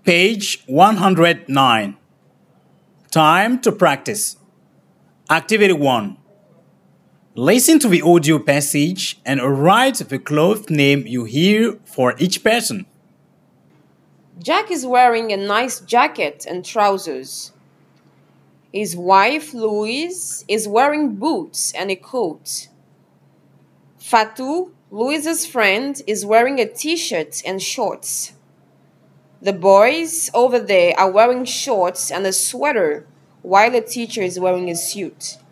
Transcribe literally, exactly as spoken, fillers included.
Page one hundred nine. Time to practice. Activity one. Listen to the audio passage and write the cloth name you hear for each person. Jack is wearing a nice jacket and trousers. His wife, Louise, is wearing boots and a coat. Fatou, Louise's friend, is wearing a t-shirt and shorts. The boys over there are wearing shorts and a sweater, while the teacher is wearing a suit.